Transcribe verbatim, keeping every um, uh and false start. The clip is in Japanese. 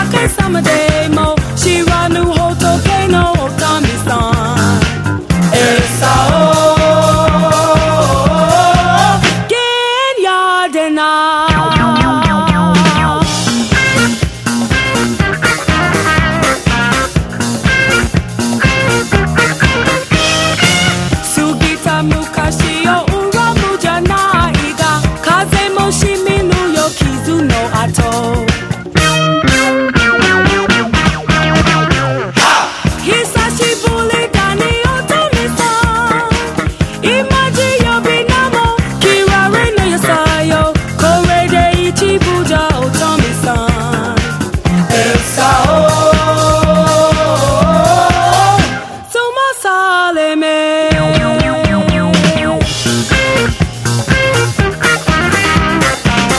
けさまでも知らぬ仏のお神さん餌をげんやでな過ぎた昔を恨むじゃないが風もしみぬよ傷の跡